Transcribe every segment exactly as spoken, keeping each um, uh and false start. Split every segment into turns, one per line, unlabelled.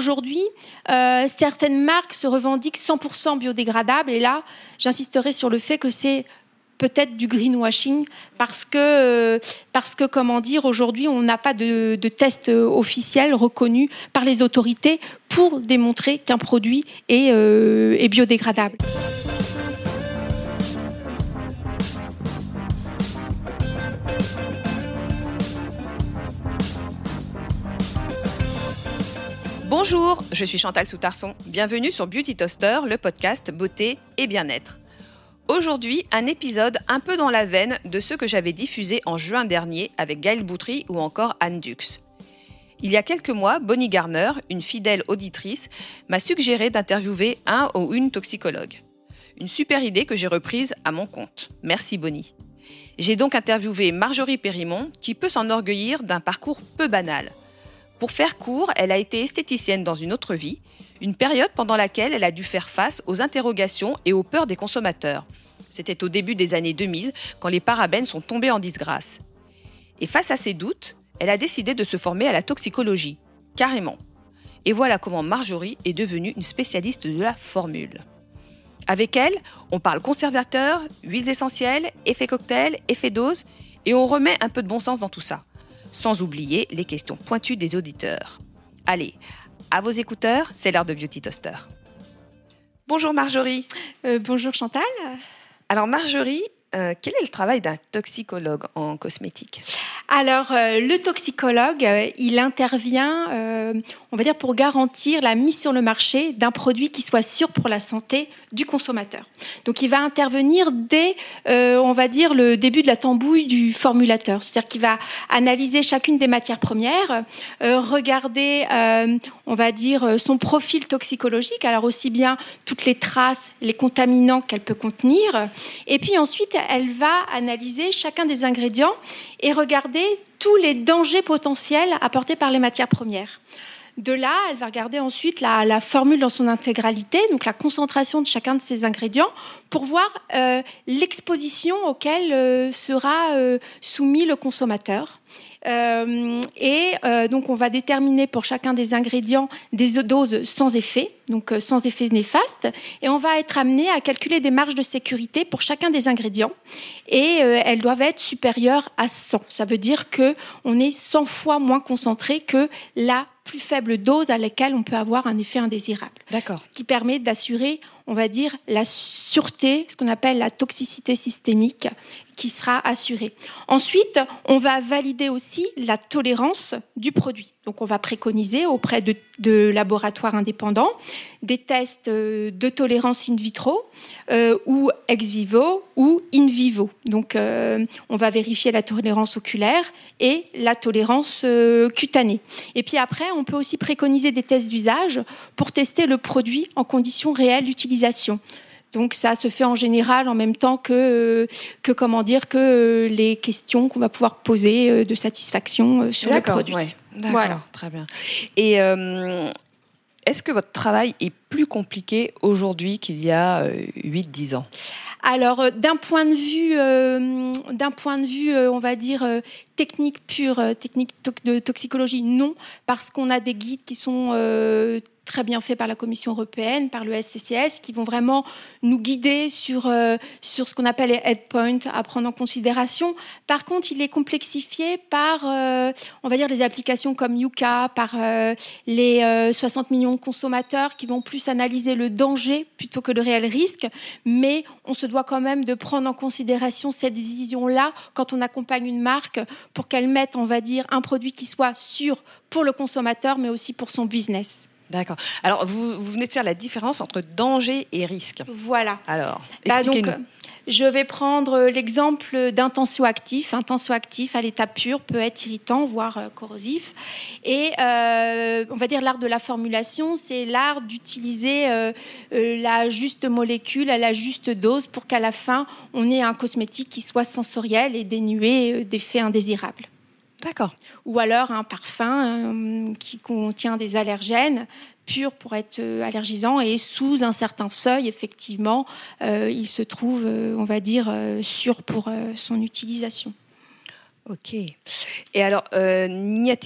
aujourd'hui, euh, certaines marques se revendiquent cent pour cent biodégradables. Et là, j'insisterai sur le fait que c'est peut-être du greenwashing parce que, euh, parce que comment dire, aujourd'hui, on n'a pas de, de test officiel reconnu par les autorités pour démontrer qu'un produit est, euh, est biodégradable.
Bonjour, je suis Chantal Soutarson. Bienvenue sur Beauty Toaster, le podcast beauté et bien-être. Aujourd'hui, un épisode un peu dans la veine de ceux que j'avais diffusés en juin dernier avec Gaëlle Boutry ou encore Anne Dux. Il y a quelques mois, Bonnie Garner, une fidèle auditrice, m'a suggéré d'interviewer un ou une toxicologue. Une super idée que j'ai reprise à mon compte. Merci Bonnie. J'ai donc interviewé Marjorie Périmont, qui peut s'enorgueillir d'un parcours peu banal. Pour faire court, elle a été esthéticienne dans une autre vie, une période pendant laquelle elle a dû faire face aux interrogations et aux peurs des consommateurs. C'était au début des années deux mille, quand les parabènes sont tombés en disgrâce. Et face à ces doutes, elle a décidé de se former à la toxicologie, carrément. Et voilà comment Marjorie est devenue une spécialiste de la formule. Avec elle, on parle conservateurs, huiles essentielles, effets cocktails, effets doses, et on remet un peu de bon sens dans tout ça. Sans oublier les questions pointues des auditeurs. Allez, à vos écouteurs, c'est l'heure de Beauty Toaster. Bonjour Marjorie.
Euh, bonjour Chantal.
Alors Marjorie, euh, quel est le travail d'un toxicologue en cosmétique ?
Alors, euh, le toxicologue, euh, il intervient, euh, on va dire, pour garantir la mise sur le marché d'un produit qui soit sûr pour la santé du consommateur. Donc, il va intervenir dès, euh, on va dire, le début de la tambouille du formulateur. C'est-à-dire qu'il va analyser chacune des matières premières, euh, regarder, euh, on va dire, son profil toxicologique, alors aussi bien toutes les traces, les contaminants qu'elle peut contenir. Et puis ensuite, elle va analyser chacun des ingrédients et regarder tous les dangers potentiels apportés par les matières premières. De là, elle va regarder ensuite la, la formule dans son intégralité, donc la concentration de chacun de ces ingrédients, pour voir euh, l'exposition auquel euh, sera euh, soumis le consommateur. Euh, et euh, donc on va déterminer pour chacun des ingrédients des doses sans effet, donc euh, sans effet néfaste, et on va être amené à calculer des marges de sécurité pour chacun des ingrédients, et euh, elles doivent être supérieures à cent. Ça veut dire que on est cent fois moins concentré que la plus faible dose à laquelle on peut avoir un effet indésirable.
D'accord.
Ce qui permet d'assurer, on va dire, la sûreté, ce qu'on appelle la toxicité systémique, qui sera assurée. Ensuite, on va valider aussi la tolérance du produit. Donc, on va préconiser auprès de, de laboratoires indépendants des tests de tolérance in vitro euh, ou ex vivo ou in vivo. Donc, euh, on va vérifier la tolérance oculaire et la tolérance euh, cutanée. Et puis après, on peut aussi préconiser des tests d'usage pour tester le produit en conditions réelles d'utilisation. Donc ça se fait en général en même temps que, que comment dire, que les questions qu'on va pouvoir poser de satisfaction sur
D'accord,
le produit.
Ouais. D'accord,
voilà.
Très bien. Et euh, est-ce que votre travail est plus compliqué aujourd'hui qu'il y a euh, huit dix ans ?
Alors, d'un point de vue, euh, d'un point de vue, euh, on va dire euh, technique pure, euh, technique to- de toxicologie, non, parce qu'on a des guides qui sont euh, très bien faits par la Commission européenne, par le S C C S, qui vont vraiment nous guider sur euh, sur ce qu'on appelle les endpoints à prendre en considération. Par contre, il est complexifié par, euh, on va dire, les applications comme Yuka, par euh, les euh, soixante millions de consommateurs qui vont plus analyser le danger plutôt que le réel risque, mais on se doit quand même de prendre en considération cette vision-là quand on accompagne une marque pour qu'elle mette, on va dire, un produit qui soit sûr pour le consommateur, mais aussi pour son business.
D'accord. Alors, vous, vous venez de faire la différence entre danger et risque.
Voilà.
Alors,
bah
expliquez-nous.
donc, je vais prendre l'exemple d'un tensioactif. Un tensioactif à l'état pur peut être irritant, voire euh, corrosif. Et euh, on va dire l'art de la formulation, c'est l'art d'utiliser euh, euh, la juste molécule à la juste dose pour qu'à la fin, on ait un cosmétique qui soit sensoriel et dénué d'effets indésirables.
D'accord.
Ou alors un parfum euh, qui contient des allergènes purs pour être euh, allergisant et sous un certain seuil, effectivement, euh, il se trouve, euh, on va dire, euh, sûr pour euh, son utilisation.
Ok. Et alors, euh, n'y a-t-il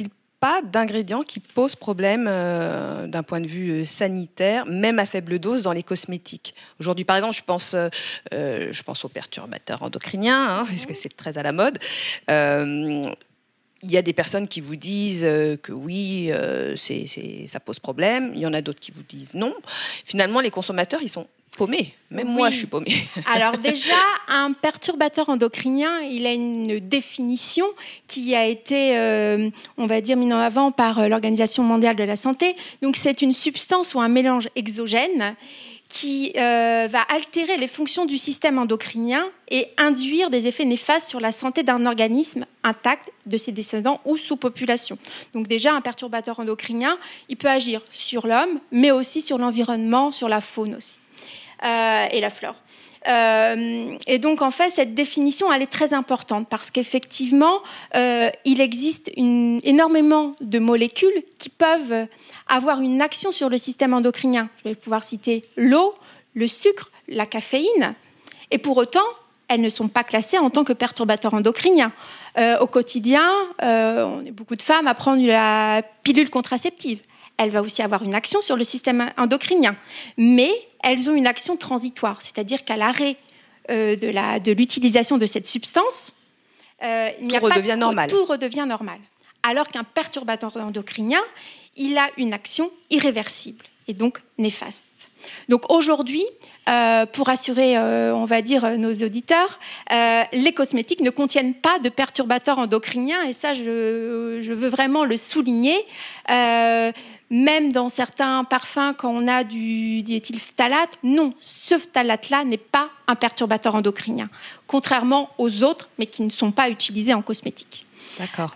pas d'ingrédients qui posent problème euh, d'un point de vue sanitaire, même à faible dose dans les cosmétiques. Aujourd'hui, par exemple, je pense, euh, je pense aux perturbateurs endocriniens, hein, mmh. parce que c'est très à la mode. Euh, Il y a des personnes qui vous disent euh, que oui, euh, c'est, c'est, ça pose problème. Il y en a d'autres qui vous disent non. Finalement, les consommateurs, ils sont paumés. Même oui. moi, je suis paumée.
Alors déjà, un perturbateur endocrinien, il a une définition qui a été, euh, on va dire, mise en avant par l'Organisation mondiale de la santé. Donc, c'est une substance ou un mélange exogène qui euh, va altérer les fonctions du système endocrinien et induire des effets néfastes sur la santé d'un organisme intact, de ses descendants ou sous-population. Donc déjà, un perturbateur endocrinien, il peut agir sur l'homme, mais aussi sur l'environnement, sur la faune aussi, euh, et la flore. Euh, et donc, en fait, cette définition, elle est très importante parce qu'effectivement, euh, il existe une, énormément de molécules qui peuvent avoir une action sur le système endocrinien. Je vais pouvoir citer l'eau, le sucre, la caféine. Et pour autant, elles ne sont pas classées en tant que perturbateurs endocriniens. Euh, au quotidien, euh, on est beaucoup de femmes à prendre la pilule contraceptive. Elle va aussi avoir une action sur le système endocrinien. Mais elles ont une action transitoire, c'est-à-dire qu'à l'arrêt euh, de, la, de l'utilisation de cette substance, euh, il
tout, redevient
pas,
normal.
tout redevient normal. Alors qu'un perturbateur endocrinien, il a une action irréversible et donc néfaste. Donc aujourd'hui, euh, pour assurer, euh, on va dire, nos auditeurs, euh, les cosmétiques ne contiennent pas de perturbateurs endocriniens et ça, je, je veux vraiment le souligner. Euh, même dans certains parfums, quand on a du diéthylphtalate, non, ce phtalate-là n'est pas un perturbateur endocrinien, contrairement aux autres, mais qui ne sont pas utilisés en cosmétique.
D'accord.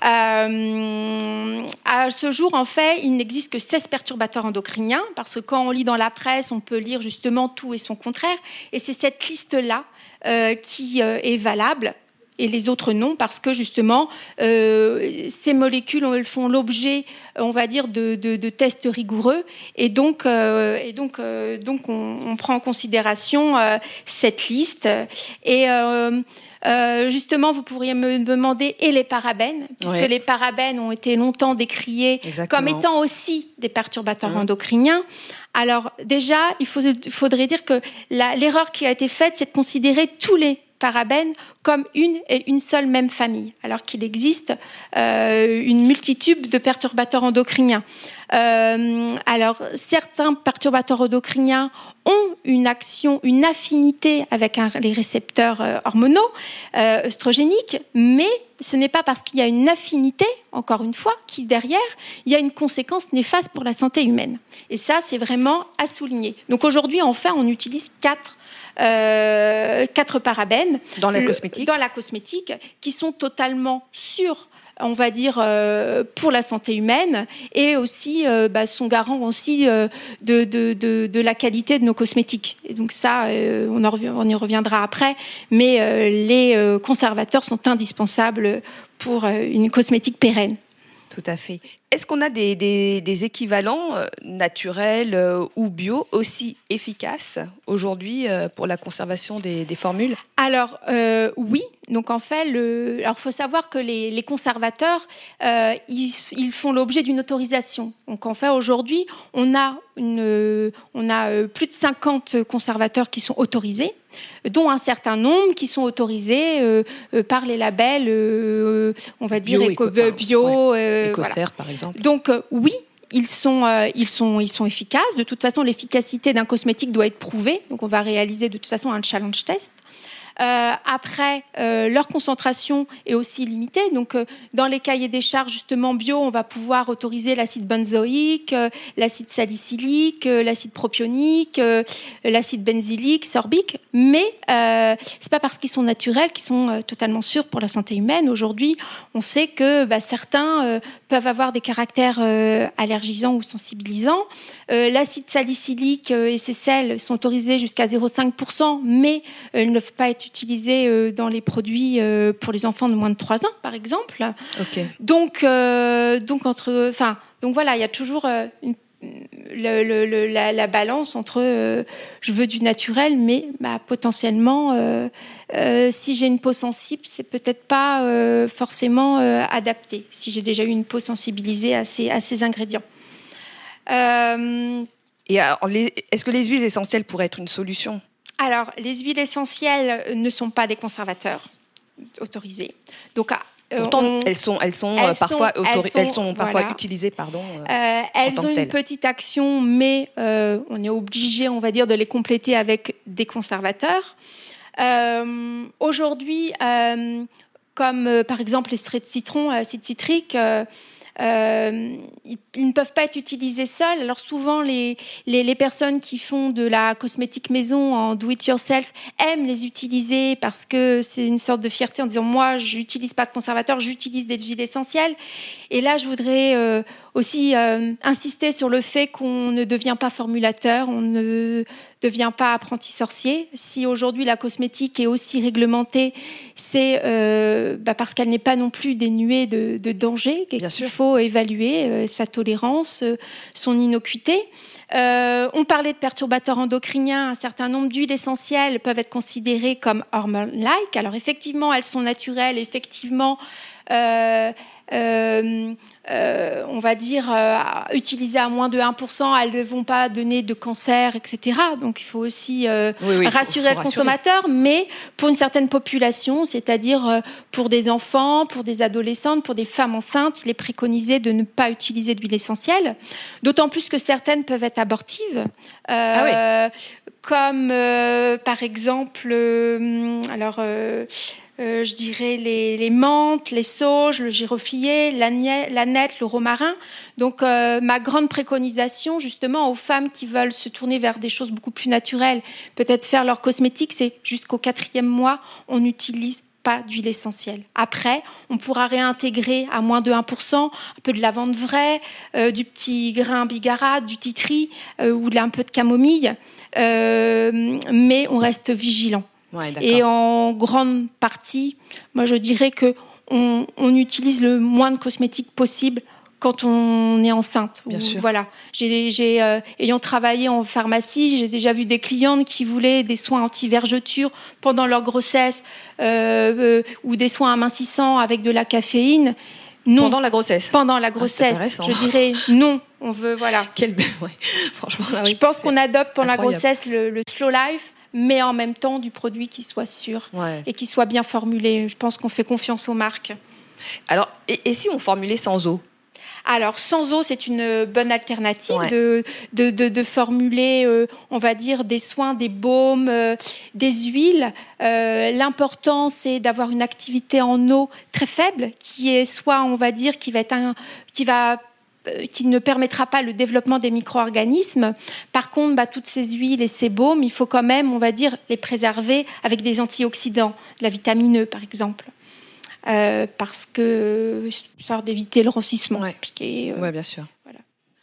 Euh, à ce jour, en fait, il n'existe que seize perturbateurs endocriniens, parce que quand on lit dans la presse, on peut lire justement tout et son contraire. Et c'est cette liste-là euh, qui euh, est valable, et les autres non, parce que justement, euh, ces molécules elles font l'objet, on va dire, de, de, de tests rigoureux. Et donc, euh, et donc, euh, donc on, on prend en considération euh, cette liste. Et... Euh, Euh, justement, vous pourriez me demander et les parabènes, puisque oui. les parabènes ont été longtemps décriés Exactement. Comme étant aussi des perturbateurs mmh. endocriniens. Alors déjà, il faut, faudrait dire que la, l'erreur qui a été faite, c'est de considérer tous les parabènes comme une et une seule même famille, alors qu'il existe euh, une multitude de perturbateurs endocriniens. Euh, alors, certains perturbateurs endocriniens ont une action, une affinité avec un, les récepteurs euh, hormonaux, euh, œstrogéniques, mais ce n'est pas parce qu'il y a une affinité, encore une fois, qui derrière, il y a une conséquence néfaste pour la santé humaine. Et ça, c'est vraiment à souligner. Donc aujourd'hui, enfin, on utilise quatre Euh, quatre parabènes
dans la cosmétique,
dans la cosmétique qui sont totalement sûrs, on va dire, euh, pour la santé humaine et aussi euh, bah, sont garants aussi euh, de, de, de, de la qualité de nos cosmétiques. Et donc ça, euh, on, en revient, on y reviendra après, mais euh, les euh, conservateurs sont indispensables pour euh, une cosmétique pérenne.
Tout à fait. Est-ce qu'on a des, des, des équivalents euh, naturels euh, ou bio aussi efficaces aujourd'hui euh, pour la conservation des, des formules ?
Alors euh, oui. Donc en fait, le... alors faut savoir que les, les conservateurs, euh, ils, ils font l'objet d'une autorisation. Donc en fait, aujourd'hui, on a une, on a plus de cinquante conservateurs qui sont autorisés, dont un certain nombre qui sont autorisés euh, euh, par les labels, euh, on va dire
bio,
éco,
éco,
bio,
ouais.
euh,
Écocert
voilà.
par exemple.
Donc euh, oui. Ils sont, euh, ils, sont, ils sont efficaces. De toute façon, l'efficacité d'un cosmétique doit être prouvée. Donc, on va réaliser de toute façon un challenge test. Euh, après, euh, leur concentration est aussi limitée. Donc, euh, dans les cahiers des charges justement bio, on va pouvoir autoriser l'acide benzoïque, euh, l'acide salicylique, euh, l'acide propionique, euh, l'acide benzylique, sorbique. Mais euh, c'est pas parce qu'ils sont naturels qu'ils sont euh, totalement sûrs pour la santé humaine. Aujourd'hui, on sait que bah, certains euh, peuvent avoir des caractères euh, allergisants ou sensibilisants. Euh, l'acide salicylique euh, et ses sels sont autorisés jusqu'à zéro virgule cinq pour cent, mais euh, ils ne peuvent pas être utilisés euh, dans les produits euh, pour les enfants de moins de trois ans, par exemple.
Okay.
Donc, euh, donc, entre, enfin, donc voilà, il y a toujours euh, une le, le, le, la, la balance entre euh, je veux du naturel, mais bah, potentiellement, euh, euh, si j'ai une peau sensible, c'est peut-être pas euh, forcément euh, adapté, si j'ai déjà eu une peau sensibilisée à ces, à ces ingrédients. Euh,
Et alors, les, est-ce que les huiles essentielles pourraient être une solution ?
Alors, les huiles essentielles ne sont pas des conservateurs autorisés. Donc,
Pourtant,
on,
elles sont, elles sont
elles
parfois,
sont,
autori-
elles sont,
elles sont parfois
voilà.
utilisées, pardon. Euh,
euh, elles
en
ont une
telle.
petite action, mais euh, on est obligé, on va dire, de les compléter avec des conservateurs. Euh, aujourd'hui, euh, comme euh, par exemple l'extrait de citron, acide citrique. Euh, Euh, ils, ils ne peuvent pas être utilisés seuls. Alors souvent, les, les, les personnes qui font de la cosmétique maison en do-it-yourself aiment les utiliser parce que c'est une sorte de fierté en disant « moi, je n'utilise pas de conservateur, j'utilise des huiles essentielles ». Et là, je voudrais euh, aussi euh, insister sur le fait qu'on ne devient pas formulateur, on ne devient pas apprenti sorcier. Si aujourd'hui la cosmétique est aussi réglementée, c'est euh, bah parce qu'elle n'est pas non plus dénuée de, de danger.
Bien
qu'il
sûr.
faut évaluer euh, sa tolérance, euh, son innocuité. Euh, on parlait de perturbateurs endocriniens. Un certain nombre d'huiles essentielles peuvent être considérées comme hormone-like. Alors effectivement, elles sont naturelles. Effectivement, euh, euh, euh, on va dire euh, utilisées à moins de un pour cent, elles ne vont pas donner de cancer, et cetera. Donc il faut aussi euh,
oui, oui,
rassurer
faut, faut
le consommateur,
rassurer.
mais pour une certaine population, c'est-à-dire euh, pour des enfants, pour des adolescentes, pour des femmes enceintes, il est préconisé de ne pas utiliser d'huile essentielle. D'autant plus que certaines peuvent être abortives. Euh, ah oui. Comme euh, par exemple, euh, alors. Euh, Euh, je dirais les, les menthes, les sauges, le girofillet, l'aneth, le romarin. Donc, euh, ma grande préconisation, justement, aux femmes qui veulent se tourner vers des choses beaucoup plus naturelles, peut-être faire leur cosmétique, c'est jusqu'au quatrième mois, on n'utilise pas d'huile essentielle. Après, on pourra réintégrer à moins de un pour cent un peu de lavande vraie, euh, du petit grain bigarade, du titri euh, ou de, un peu de camomille, euh, mais on reste vigilant.
Ouais,
et en grande partie, moi je dirais que on, on utilise le moins de cosmétiques possible quand on est enceinte.
Bien
Ou,
sûr.
Voilà. J'ai, j'ai, euh, ayant travaillé en pharmacie, j'ai déjà vu des clientes qui voulaient des soins anti-vergeture pendant leur grossesse euh, euh, ou des soins amincissants avec de la caféine. Non.
Pendant la grossesse.
Pendant la grossesse,
ah,
je dirais non. On veut voilà.
Quel ouais. Franchement, là, oui,
je pense qu'on adopte pendant
incroyable.
la grossesse le, le slow life, mais en même temps du produit qui soit sûr
ouais.
et qui soit bien formulé. Je pense qu'on fait confiance aux marques.
Alors, et, et si on formulait sans eau ?
Alors, sans eau, c'est une bonne alternative
ouais.
de, de, de, de formuler, euh, on va dire, des soins, des baumes, euh, des huiles. Euh, l'important, c'est d'avoir une activité en eau très faible, qui est soit, on va dire, qui va être un, qui va qui ne permettra pas le développement des micro-organismes. Par contre, bah, toutes ces huiles et ces baumes, il faut quand même, on va dire, les préserver avec des antioxydants, de la vitamine E, par exemple. Euh, parce que, histoire d'éviter le rancissement.
Oui,
euh,
ouais, bien sûr. Voilà.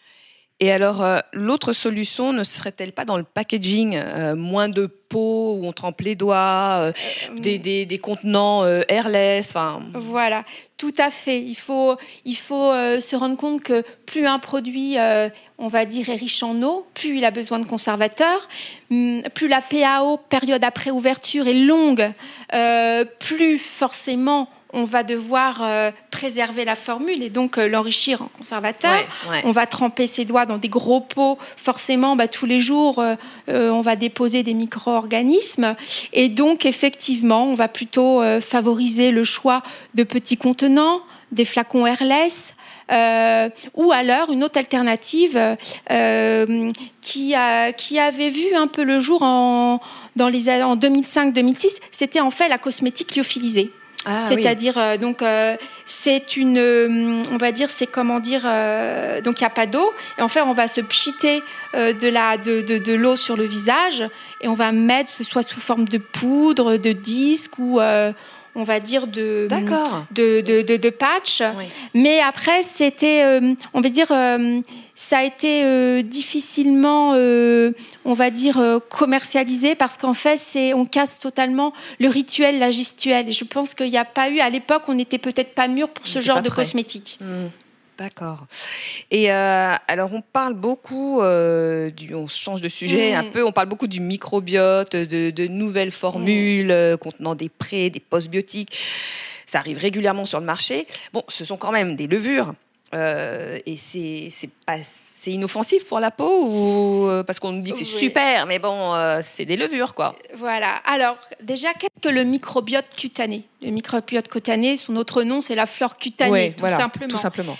Et alors, euh, l'autre solution ne serait-elle pas dans le packaging, euh, moins de pots où on trempe les doigts, euh, euh, des, des, des contenants euh, airless, enfin.
Voilà, tout à fait. Il faut, il faut euh, se rendre compte que plus un produit, euh, on va dire, est riche en eau, plus il a besoin de conservateurs, plus la P A O, période après ouverture, est longue, euh, plus forcément on va devoir euh, préserver la formule et donc euh, l'enrichir en conservateur.
Ouais, ouais.
On va tremper ses doigts dans des gros pots. Forcément, bah, tous les jours, euh, euh, on va déposer des micro-organismes. Et donc, effectivement, on va plutôt euh, favoriser le choix de petits contenants, des flacons airless, Euh, ou alors une autre alternative euh, qui, a, qui avait vu un peu le jour en, dans les, en deux mille cinq deux mille six, c'était en fait la cosmétique lyophilisée.
Ah,
C'est-à-dire,
oui.
euh, donc, euh, c'est une, euh, on va dire, c'est comment dire, euh, donc il n'y a pas d'eau, et en fait, on va se pchiter euh, de, la, de, de, de l'eau sur le visage, et on va mettre, soit sous forme de poudre, de disque, ou euh, on va dire de, de, de, de, de patch.
Oui.
Mais après, c'était, euh, on va dire, euh, ça a été euh, difficilement, euh, on va dire, euh, commercialisé parce qu'en fait, c'est, on casse totalement le rituel, la gestuelle. Et je pense qu'il n'y a pas eu, à l'époque, on n'était peut-être pas mûr pour ce genre de cosmétique.
Mmh. D'accord. Et euh, alors, on parle beaucoup, euh, du, on change de sujet mmh. un peu, on parle beaucoup du microbiote, de, de nouvelles formules mmh. euh, contenant des pré, des postbiotiques. Ça arrive régulièrement sur le marché. Bon, ce sont quand même des levures. Euh, et c'est, c'est, pas, c'est inoffensif pour la peau ou euh, parce qu'on nous dit que c'est oui. super, mais bon, euh, c'est des levures, quoi.
Voilà. Alors, déjà, qu'est-ce que le microbiote cutané ? Le microbiote cutané, son autre nom, c'est la flore cutanée,
ouais,
tout,
voilà,
simplement.
tout simplement.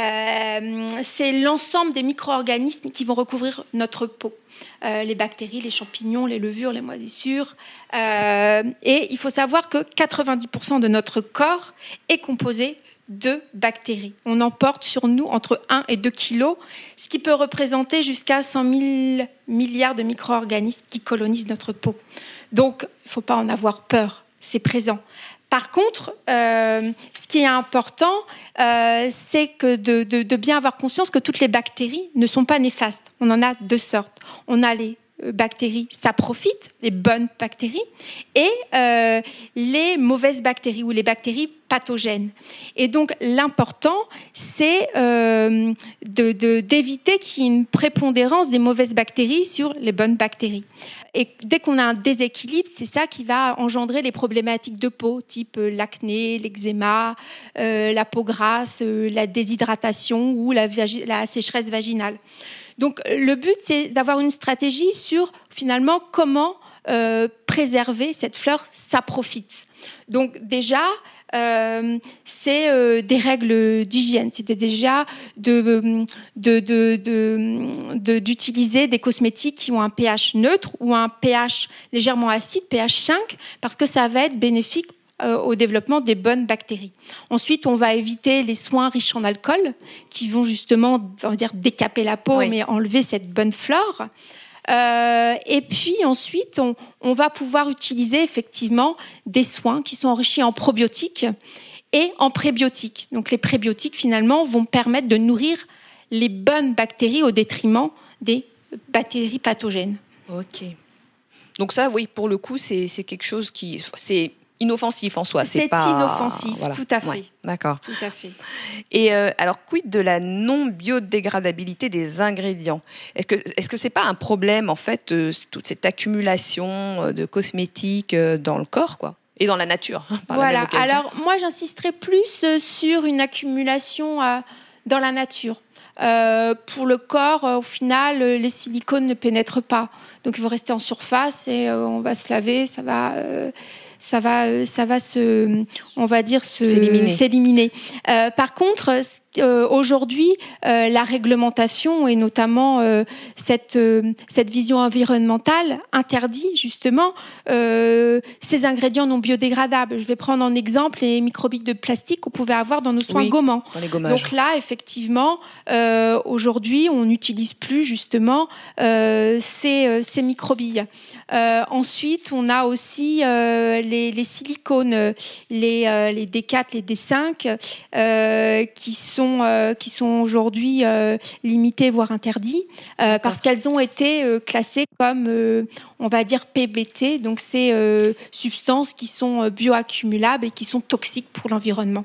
Euh, c'est l'ensemble des micro-organismes qui vont recouvrir notre peau. Euh, les bactéries, les champignons, les levures, les moisissures. Euh, et il faut savoir que quatre-vingt-dix pour cent de notre corps est composé de bactéries. On en porte sur nous entre un et deux kilos, ce qui peut représenter jusqu'à cent mille milliards de micro-organismes qui colonisent notre peau. Donc, il ne faut pas en avoir peur, c'est présent. Par contre, euh, ce qui est important, euh, c'est que de, de, de bien avoir conscience que toutes les bactéries ne sont pas néfastes. On en a deux sortes. On a les bactéries saprophytes, les bonnes bactéries, et euh, les mauvaises bactéries ou les bactéries pathogènes. Et donc, l'important, c'est euh, de, de, d'éviter qu'il y ait une prépondérance des mauvaises bactéries sur les bonnes bactéries. Et dès qu'on a un déséquilibre, c'est ça qui va engendrer les problématiques de peau, type l'acné, l'eczéma, euh, la peau grasse, euh, la déshydratation ou la, vagi- la sécheresse vaginale. Donc, le but, c'est d'avoir une stratégie sur, finalement, comment euh, préserver cette fleur saprophyte. Donc, déjà, euh, c'est euh, des règles d'hygiène. C'était déjà de, de, de, de, de, d'utiliser des cosmétiques qui ont un pH neutre ou un pH légèrement acide, pH cinq, parce que ça va être bénéfique au développement des bonnes bactéries. Ensuite, on va éviter les soins riches en alcool qui vont justement, on va dire, décaper la peau, oui. mais enlever cette bonne flore. Euh, et puis ensuite, on, on va pouvoir utiliser effectivement des soins qui sont enrichis en probiotiques et en prébiotiques. Donc les prébiotiques, finalement, vont permettre de nourrir les bonnes bactéries au détriment des bactéries pathogènes.
Ok. Donc ça, oui, pour le coup, c'est, c'est quelque chose qui... c'est inoffensif en soi, c'est,
c'est
pas...
inoffensif,
voilà.
tout à fait.
Ouais, d'accord.
Tout à fait.
Et euh, alors, quid de la non-biodégradabilité des ingrédients ? Est-ce que est-ce que c'est pas un problème en fait, euh, toute cette accumulation euh, de cosmétiques euh, dans le corps, quoi, et dans la nature, hein, par
voilà.
la même occasion ?
Alors moi, j'insisterai plus sur une accumulation euh, dans la nature. Euh, pour le corps, euh, au final, les silicones ne pénètrent pas. Donc, il faut rester en surface et euh, on va se laver, ça va... Euh, ça va, ça va se, on va dire, se,
s'éliminer.
s'éliminer. Euh, par contre, euh, aujourd'hui, euh, la réglementation et notamment euh, cette, euh, cette vision environnementale interdit justement euh, ces ingrédients non biodégradables. Je vais prendre en exemple les microbilles de plastique qu'on pouvait avoir dans nos soins
oui,
gommants.
Dans les gommages.
Donc là, effectivement, euh, aujourd'hui, on n'utilise plus justement euh, ces, ces microbilles. Euh, ensuite, on a aussi euh, les, les silicones, les, euh, les D quatre, les D cinq, euh, qui sont, euh, qui sont aujourd'hui euh, limités, voire interdits, euh, parce qu'elles ont été euh, classées comme, euh, on va dire, P B T, donc ces euh, substances qui sont bioaccumulables et qui sont toxiques pour l'environnement.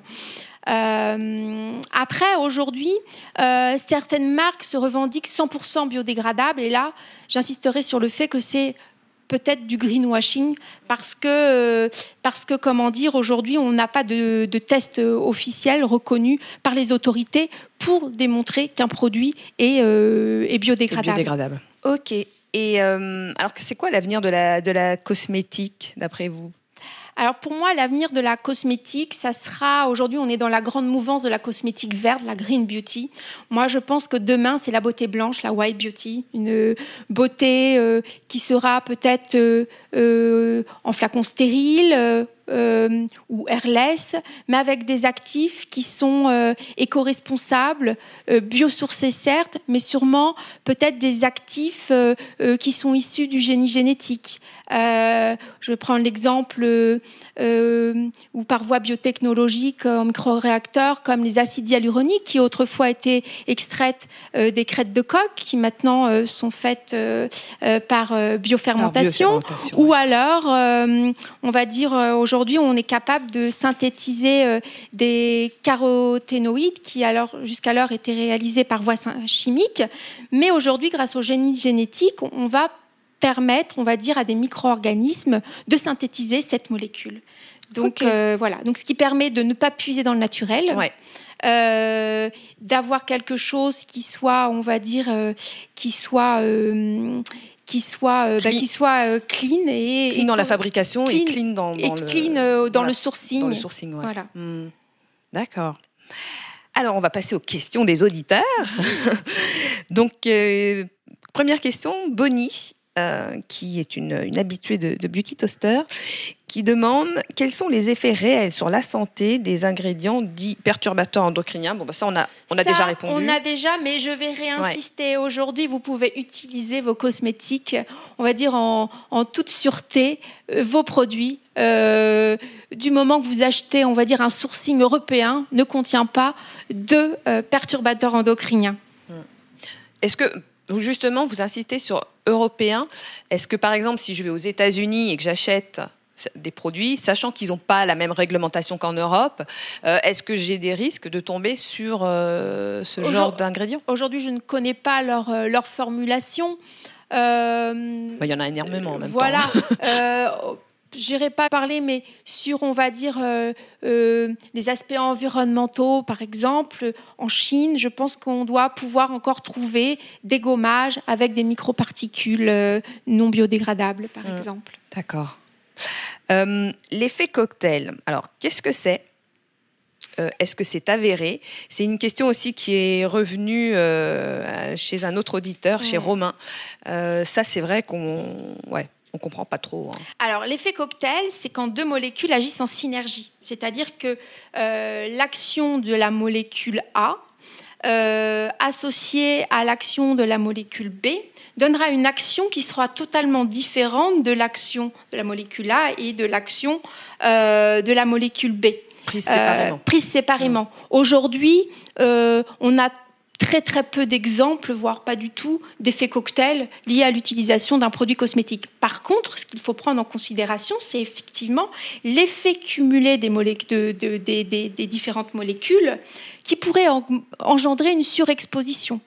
Euh, après, aujourd'hui, euh, certaines marques se revendiquent cent pour cent biodégradables, et là, j'insisterai sur le fait que c'est peut-être du greenwashing parce que, euh, parce que comment dire, aujourd'hui, on n'a pas de, de test officiel reconnu par les autorités pour démontrer qu'un produit est, euh, est biodégradable.
Est biodégradable. Ok. Et euh, alors, c'est quoi l'avenir de la, de la cosmétique, d'après vous ?
Alors pour moi, l'avenir de la cosmétique, ça sera... Aujourd'hui, on est dans la grande mouvance de la cosmétique verte, la green beauty. Moi, je pense que demain, c'est la beauté blanche, la white beauty. Une beauté euh, qui sera peut-être euh, euh, en flacon stérile euh, euh, ou airless, mais avec des actifs qui sont euh, éco-responsables, euh, biosourcés certes, mais sûrement peut-être des actifs euh, euh, qui sont issus du génie génétique. Euh, je vais prendre l'exemple euh, ou par voie biotechnologique en microréacteurs, comme les acides hyaluroniques qui autrefois étaient extraites euh, des crêtes de coq, qui maintenant euh, sont faites euh, euh, par euh, biofermentation, par biofermentation, ou ouais. alors, euh, on va dire euh, aujourd'hui, on est capable de synthétiser euh, des caroténoïdes qui alors jusqu'alors étaient réalisés par voie chimique, mais aujourd'hui, grâce au génie génétique, on va permettre, on va dire, à des micro-organismes de synthétiser cette molécule. Donc, okay. euh, voilà. Donc, ce qui permet de ne pas puiser dans le naturel,
ouais.
euh, d'avoir quelque chose qui soit, on va dire, euh, qui soit... Euh, qui soit, euh, clean. Bah, qui soit euh, clean et
clean
et
dans la fabrication clean, et clean dans, dans
et
le
clean euh, dans
voilà,
le sourcing.
Dans le sourcing, ouais.
Voilà.
Mmh. D'accord. Alors, on va passer aux questions des auditeurs. Donc, euh, première question, Bonnie, euh, qui est une, une habituée de, de Beauty Toaster, qui demande quels sont les effets réels sur la santé des ingrédients dits perturbateurs endocriniens. Bon, bah ça, on a, on a
ça,
déjà répondu.
On a déjà, mais je vais réinsister. Ouais. Aujourd'hui, vous pouvez utiliser vos cosmétiques, on va dire en, en toute sûreté, euh, vos produits. Euh, du moment que vous achetez, on va dire, un sourcing européen, ne contient pas de euh, perturbateurs endocriniens.
Est-ce que, justement, vous insistez sur européen? Est-ce que, par exemple, si je vais aux États-Unis et que j'achète des produits, sachant qu'ils n'ont pas la même réglementation qu'en Europe, euh, est-ce que j'ai des risques de tomber sur euh, ce Aujourd'hui, genre d'ingrédients?
Aujourd'hui, je ne connais pas leur, euh, leur formulation.
Euh, bah, y en a énormément en même
voilà.
temps.
euh, J'irai pas parler, mais sur, on va dire, euh, euh, les aspects environnementaux, par exemple, en Chine, je pense qu'on doit pouvoir encore trouver des gommages avec des microparticules euh, non biodégradables, par mmh. exemple.
D'accord. Euh, l'effet cocktail, alors qu'est-ce que c'est? euh, Est-ce que c'est avéré? C'est une question aussi qui est revenue euh, chez un autre auditeur, mmh. chez Romain. Euh, ça, c'est vrai qu'on... Ouais. On ne comprend pas trop. Hein.
Alors, l'effet cocktail, c'est quand deux molécules agissent en synergie. C'est-à-dire que euh, l'action de la molécule A, euh, associée à l'action de la molécule B, donnera une action qui sera totalement différente de l'action de la molécule A et de l'action euh, de la molécule B.
Prise séparément.
Euh, prise séparément. Mmh. Aujourd'hui, euh, on a très très peu d'exemples, voire pas du tout, d'effets cocktails liés à l'utilisation d'un produit cosmétique. Par contre, ce qu'il faut prendre en considération, c'est effectivement l'effet cumulé des, molé- de, de, de, de, des différentes molécules qui pourrait en, engendrer une surexposition.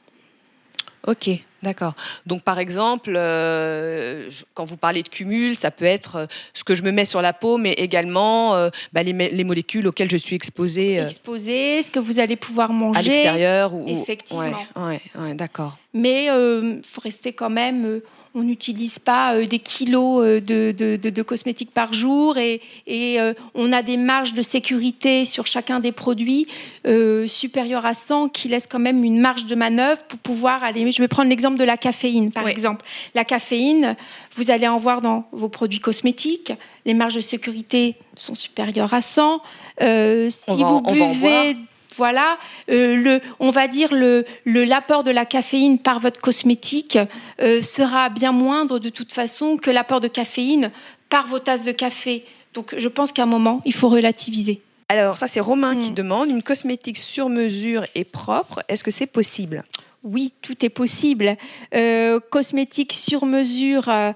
Ok, d'accord. Donc, par exemple, euh, quand vous parlez de cumul, ça peut être ce que je me mets sur la peau, mais également euh, bah, les, les molécules auxquelles je suis exposée. Euh,
exposée, ce que vous allez pouvoir manger.
À l'extérieur. Ou,
effectivement.
Ouais, ouais, ouais, d'accord.
Mais il euh, faut rester quand même... Euh, on n'utilise pas euh, des kilos euh, de, de, de, de cosmétiques par jour et, et euh, on a des marges de sécurité sur chacun des produits euh, supérieures à cent qui laissent quand même une marge de manœuvre pour pouvoir aller... Je vais prendre l'exemple de la caféine, par oui. exemple. La caféine, vous allez en voir dans vos produits cosmétiques. Les marges de sécurité sont supérieures à cent. Euh, si
va,
vous buvez... Voilà, euh, le, on va dire le, le, l'apport de la caféine par votre cosmétique euh, sera bien moindre de toute façon que l'apport de caféine par vos tasses de café. Donc je pense qu'à un moment, il faut relativiser.
Alors ça, c'est Romain mmh. qui demande, une cosmétique sur mesure et propre, est-ce que c'est possible ?
Oui, tout est possible. Euh, cosmétique sur mesure... Euh,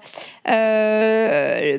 euh,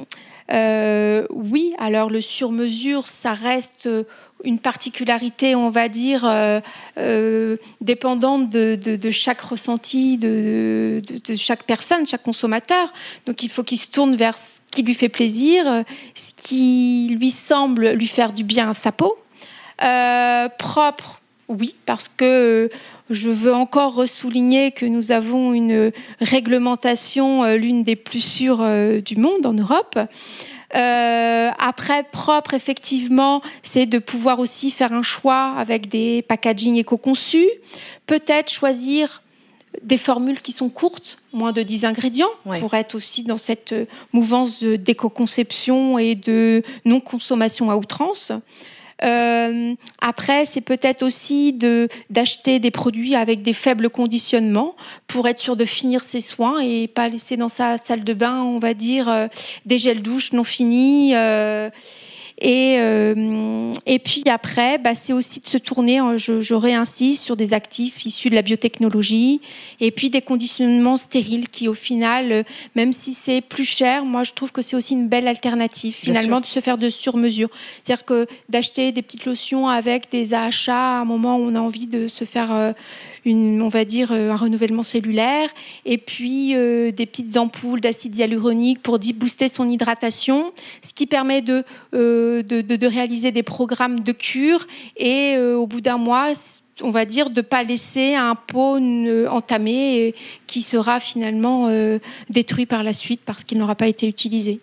euh, oui, alors le sur mesure, ça reste... une particularité, on va dire, euh, euh, dépendante de, de, de chaque ressenti, de, de, de chaque personne, chaque consommateur. Donc, il faut qu'il se tourne vers ce qui lui fait plaisir, ce qui lui semble lui faire du bien à sa peau. Euh, propre, oui, parce que je veux encore ressouligner que nous avons une réglementation, euh, l'une des plus sûres euh, du monde en Europe. Euh, après, propre, effectivement, c'est de pouvoir aussi faire un choix avec des packaging éco-conçus. Peut-être choisir des formules qui sont courtes, moins de dix ingrédients, ouais. pour être aussi dans cette mouvance de, d'éco-conception et de non-consommation à outrance. Euh, après, c'est peut-être aussi de, d'acheter des produits avec des faibles conditionnements pour être sûr de finir ses soins et pas laisser dans sa salle de bain, on va dire, euh, des gels douche non finis. Euh, Et, euh, et puis après, bah, c'est aussi de se tourner, je, je réinsiste, sur des actifs issus de la biotechnologie et puis des conditionnements stériles qui, au final, même si c'est plus cher, moi, je trouve que c'est aussi une belle alternative, finalement, de se faire de sur-mesure. C'est-à-dire que d'acheter des petites lotions avec des A H A à un moment où on a envie de se faire... Euh, Une, on va dire un renouvellement cellulaire, et puis euh, des petites ampoules d'acide hyaluronique pour booster son hydratation, ce qui permet de, euh, de, de, de réaliser des programmes de cure et euh, au bout d'un mois, on va dire, de ne pas laisser un pot entamé et qui sera finalement euh, détruit par la suite parce qu'il n'aura pas été utilisé.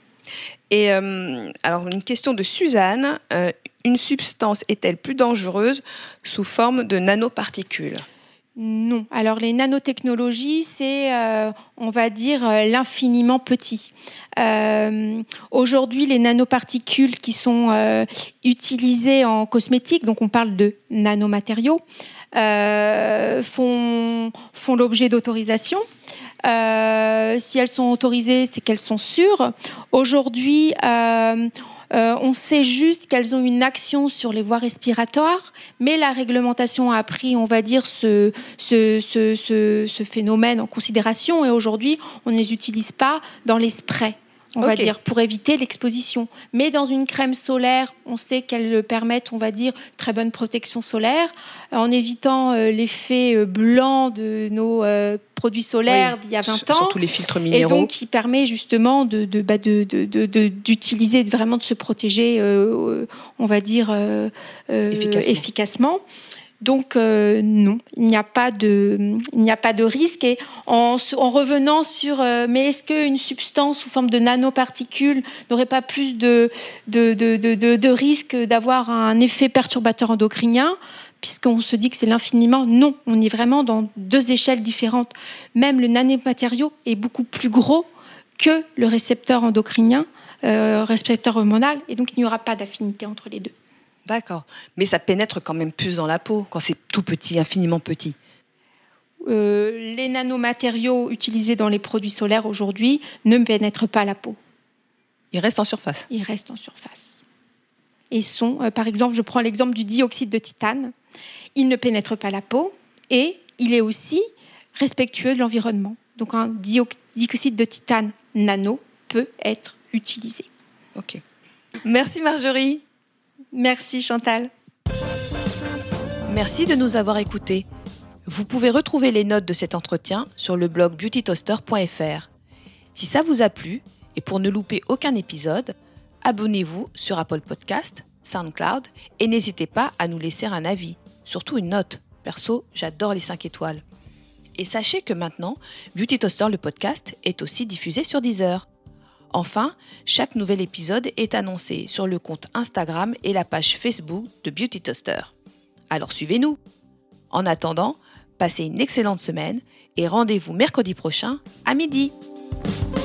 Et euh, alors, une question de Suzanne. Euh, une substance est-elle plus dangereuse sous forme de nanoparticules ?
Non. Alors, les nanotechnologies, c'est, euh, on va dire, euh, l'infiniment petit. Euh, aujourd'hui, les nanoparticules qui sont euh, utilisées en cosmétique, donc on parle de nanomatériaux, euh, font, font l'objet d'autorisation. Euh, si elles sont autorisées, c'est qu'elles sont sûres. Aujourd'hui, euh, Euh, on sait juste qu'elles ont une action sur les voies respiratoires, mais la réglementation a pris, on va dire, ce, ce, ce, ce, ce phénomène en considération et aujourd'hui, on ne les utilise pas dans les sprays. On okay. va dire, pour éviter l'exposition. Mais dans une crème solaire, on sait qu'elles permettent, on va dire, très bonne protection solaire, en évitant euh, l'effet euh, blanc de nos euh, produits solaires oui, d'il y a vingt ans.
Surtout les filtres minéraux.
Et donc, qui permet justement de, de, bah, de, de, de, de, d'utiliser, vraiment de se protéger, euh, on va dire, euh, euh, efficacement. efficacement. Donc euh, non, il n'y a pas de, il n'y a pas de risque. Et en, en revenant sur, euh, mais est-ce qu'une substance sous forme de nanoparticules n'aurait pas plus de, de, de, de, de, de risque d'avoir un effet perturbateur endocrinien ? Puisqu'on se dit que c'est l'infiniment, non, on est vraiment dans deux échelles différentes. Même le nanomatériau est beaucoup plus gros que le récepteur endocrinien, euh, récepteur hormonal, et donc il n'y aura pas d'affinité entre les deux.
D'accord, mais ça pénètre quand même plus dans la peau quand c'est tout petit, infiniment petit.
Euh, les nanomatériaux utilisés dans les produits solaires aujourd'hui ne pénètrent pas la peau.
Ils restent en surface.
Ils restent en surface. Et sont, euh, par exemple, je prends l'exemple du dioxyde de titane. Il ne pénètre pas la peau et il est aussi respectueux de l'environnement. Donc un dioxyde de titane nano peut être utilisé.
Ok. Merci Marjorie.
Merci Chantal.
Merci de nous avoir écoutés. Vous pouvez retrouver les notes de cet entretien sur le blog beauty toaster point f r. Si ça vous a plu, et pour ne louper aucun épisode, abonnez-vous sur Apple Podcast, SoundCloud et n'hésitez pas à nous laisser un avis, surtout une note. Perso, j'adore les cinq étoiles. Et sachez que maintenant, Beauty Toaster le podcast est aussi diffusé sur Deezer. Enfin, chaque nouvel épisode est annoncé sur le compte Instagram et la page Facebook de Beauty Toaster. Alors suivez-nous. En attendant, passez une excellente semaine et rendez-vous mercredi prochain à midi.